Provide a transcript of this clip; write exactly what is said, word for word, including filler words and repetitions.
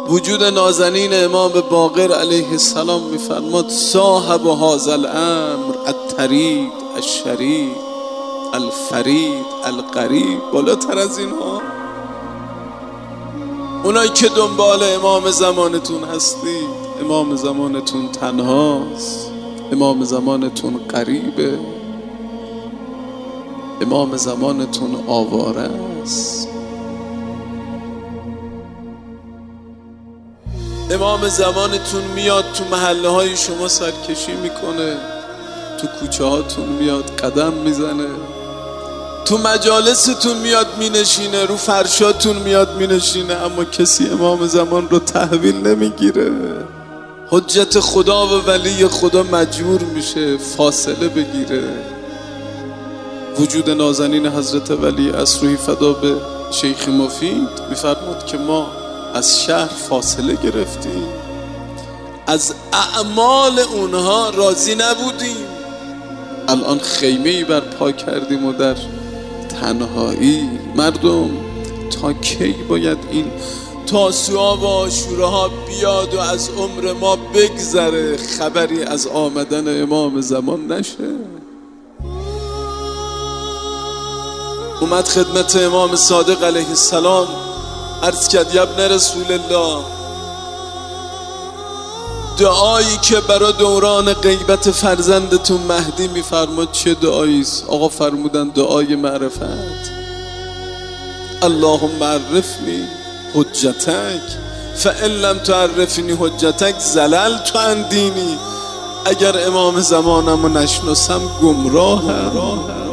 وجود نازنین امام باقر علیه السلام میفرماد صاحب هذا الامر الطرید الشریف الفرید القریب. بالاتر از اینها اونایی که دنبال امام زمانتون هستید، امام زمانتون تنهاست، امام زمانتون غریبه، امام زمانتون آواره است. امام زمانتون میاد تو محله های شما سرکشی میکنه، تو کوچه هاتون میاد قدم میزنه، تو مجالستون میاد مینشینه، رو فرشاتون میاد مینشینه، اما کسی امام زمان رو تحویل نمیگیره. حجت خدا و ولی خدا مجبور میشه فاصله بگیره. وجود نازنین حضرت ولی عصر فدا به شیخ مفید میفرمود که ما از شهر فاصله گرفتیم، از اعمال اونها راضی نبودیم، الان خیمه‌ای برپا کردیم و در تنهایی. مردم تا کی باید این تاسوعا و عاشوراها بیاد و از عمر ما بگذره خبری از آمدن امام زمان نشه؟ اومد خدمت امام صادق علیه السلام عرض کرد ابن رسول الله، دعایی که برای دوران غیبت فرزندتون مهدی میفرماد چه دعاییست؟ آقا فرمودن دعای معرفت. اللهم عرفنی حجتک فإن لم تعرفنی حجتک زللت عن دینی. اگر امام زمانمو نشناسم گمراهم.